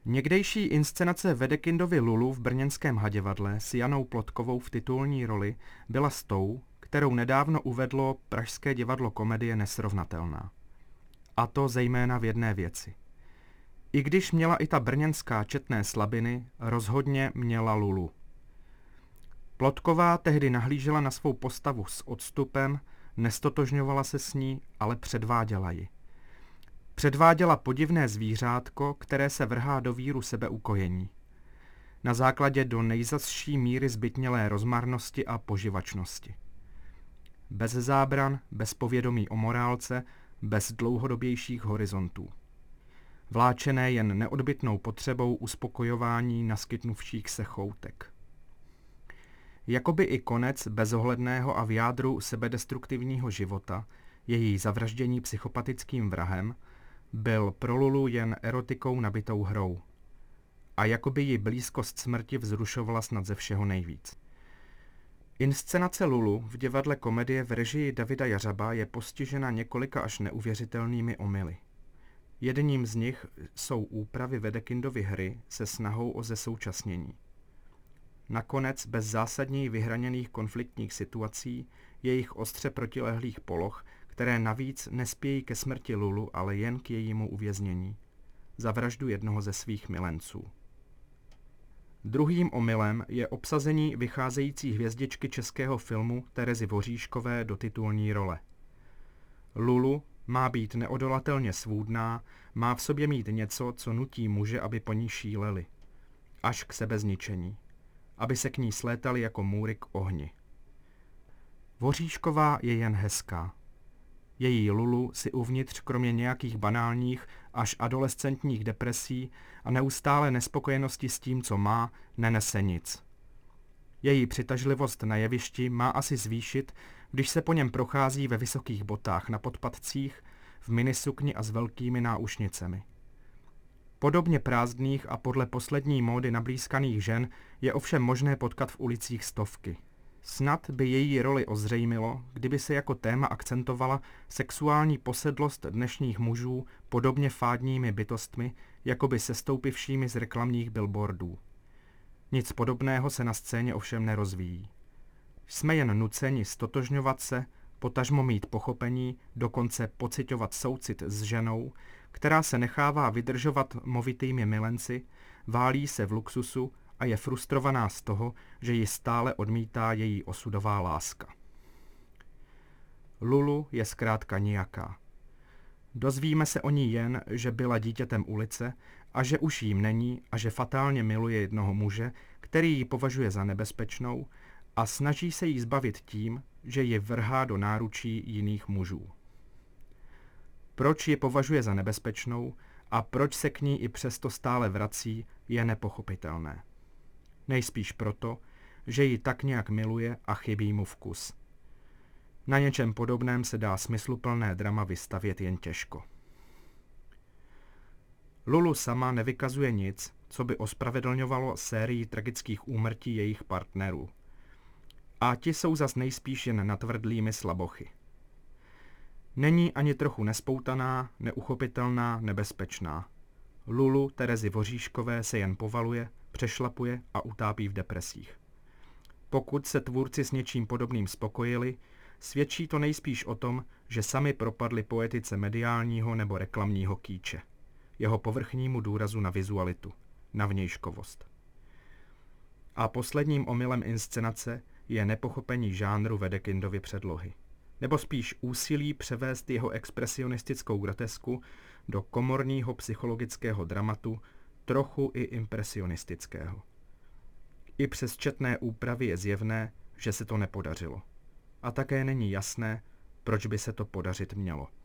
Někdejší inscenace Wedekindovy Lulu v brněnském Haděvadle s Janou Plotkovou v titulní roli byla s tou, kterou nedávno uvedlo Pražské divadlo komedie, nesrovnatelná. A to zejména v jedné věci. I když měla i ta brněnská četné slabiny, rozhodně měla Lulu. Plotková tehdy nahlížela na svou postavu s odstupem, nestotožňovala se s ní, ale předváděla ji. Předváděla podivné zvířátko, které se vrhá do víru sebeukojení. Na základě do nejzazší míry zbytnělé rozmarnosti a poživačnosti. Bez zábran, bez povědomí o morálce, bez dlouhodobějších horizontů. Vláčené jen neodbytnou potřebou uspokojování naskytnuvších se choutek. Jakoby i konec bezohledného a v jádru sebedestruktivního života, její zavraždění psychopatickým vrahem, byl pro Lulu jen erotikou nabitou hrou. A jakoby ji blízkost smrti vzrušovala snad ze všeho nejvíc. Inscenace Lulu v divadle komedie v režii Davida Jařaba je postižena několika až neuvěřitelnými omyly. Jedním z nich jsou úpravy Wedekindovy hry se snahou o zesoučasnění. Nakonec bez zásadní vyhraněných konfliktních situací, jejich ostře protilehlých poloh, které navíc nespějí ke smrti Lulu, ale jen k jejímu uvěznění. Za vraždu jednoho ze svých milenců. Druhým omylem je obsazení vycházející hvězdičky českého filmu Terezy Voříškové do titulní role. Lulu má být neodolatelně svůdná, má v sobě mít něco, co nutí muže, aby po ní šíleli. Až k sebezničení. Aby se k ní slétali jako můry k ohni. Voříšková je jen hezká. Její Lulu si uvnitř kromě nějakých banálních až adolescentních depresí a neustále nespokojenosti s tím, co má, nenese nic. Její přitažlivost na jevišti má asi zvýšit, když se po něm prochází ve vysokých botách na podpatcích, v minisukni a s velkými náušnicemi. Podobně prázdných a podle poslední módy nablýskaných žen je ovšem možné potkat v ulicích stovky. Snad by její roli ozřejmilo, kdyby se jako téma akcentovala sexuální posedlost dnešních mužů podobně fádními bytostmi, jakoby sestoupivšími z reklamních billboardů. Nic podobného se na scéně ovšem nerozvíjí. Jsme jen nuceni stotožňovat se, potažmo mít pochopení, dokonce pociťovat soucit s ženou, která se nechává vydržovat movitými milenci, válí se v luxusu a je frustrovaná z toho, že ji stále odmítá její osudová láska. Lulu je zkrátka nijaká. Dozvíme se o ní jen, že byla dítětem ulice a že už jím není a že fatálně miluje jednoho muže, který ji považuje za nebezpečnou a snaží se jí zbavit tím, že ji vrhá do náručí jiných mužů. Proč ji považuje za nebezpečnou a proč se k ní i přesto stále vrací, je nepochopitelné. Nejspíš proto, že ji tak nějak miluje a chybí mu vkus. Na něčem podobném se dá smysluplné drama vystavět jen těžko. Lulu sama nevykazuje nic, co by ospravedlňovalo sérii tragických úmrtí jejich partnerů. A ti jsou zas nejspíš jen natvrdlými slabochy. Není ani trochu nespoutaná, neuchopitelná, nebezpečná. Lulu Terezy Voříškové se jen povaluje, přešlapuje a utápí v depresích. Pokud se tvůrci s něčím podobným spokojili, svědčí to nejspíš o tom, že sami propadli poetice mediálního nebo reklamního kýče, jeho povrchnímu důrazu na vizualitu, na vnějškovost. A posledním omylem inscenace je nepochopení žánru Wedekindovy předlohy, nebo spíš úsilí převést jeho expresionistickou grotesku do komorního psychologického dramatu, trochu i impresionistického. I přes četné úpravy je zjevné, že se to nepodařilo. A také není jasné, proč by se to podařit mělo.